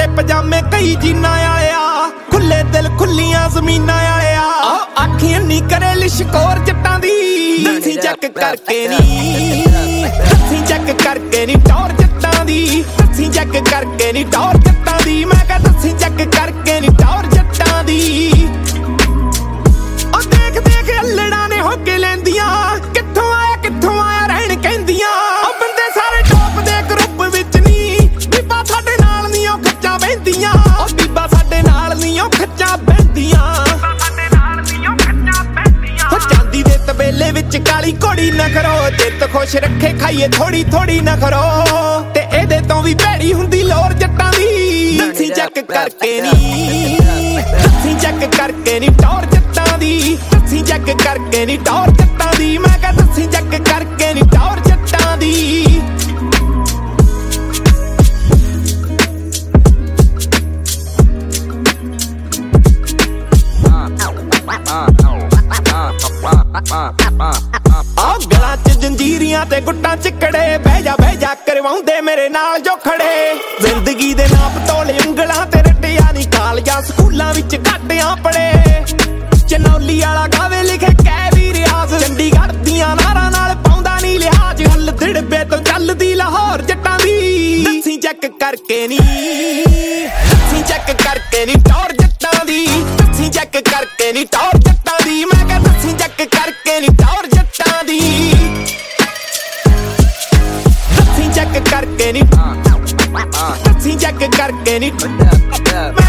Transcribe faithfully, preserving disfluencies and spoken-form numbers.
पजामे कई जीना आया खुले दिल खुलियां जमीना आया आखियां नी करे लिशकोर जट्टां दी दस्सी चेक करके नी दस्सी चेक करके नी टौर जट्टां दी दस्सी चेक करके नी टौर जट्टां दी मैं कह दस्सी चेक करके नी टौर जट्टां दी ओ देख देख अल्लड़ा ने होके लैंदियां कित्थों आया कित्थों आया रहन कहंदियां ओ बंदे सारे टॉप दे ग्रुप विच नी बीबा साडे नाल नी ओ खच्चां बहंदियां ओ बीबा साडे नाल नी ओ खच्चां बहंदियां साडे नाल नी ओ खच्चां बहंदियां हो चांदी दे तबेले विच काली घोड़ी ना करो जित खुश रखे खाइए थोड़ी थोड़ी ना करो ते एदे तों भी भैड़ी हुंदी लोर जट्टां दी दस्सी चेक करके नी दस्सी चेक करके नी टौर जट्टां दी दस्सी चेक करके नी टौर जट्टां दी मैं कह दस्सी चेक करके नी टौर जट्टां दी आ गलां च जंजीरियां ते गुट्टां चिकड़े बह जा बह जा करवाउंदे मेरे नाल जो खड़े जिंदगी दे नाप तोले उंगलां ते रट्टिया नी कालियां स्कूलां विच घाटियां पड़े चनौली वाला गावे लिखे कै भी रियाज चंडीगढ़ दियां नारां नाल पाउंदा नी लिहाज हल दिड़बे तो चलदी लाहौर जट्टां दी दस्सी चेक करके नी दस्सी चेक करके नी टौर जट्टां दी दस्सी चेक करके नी टौर जट्टां दी मैं कह दस्सी चेक करके नी टौर जट्टां दी दस्सी चेक करके नी दस्सी चेक करके नी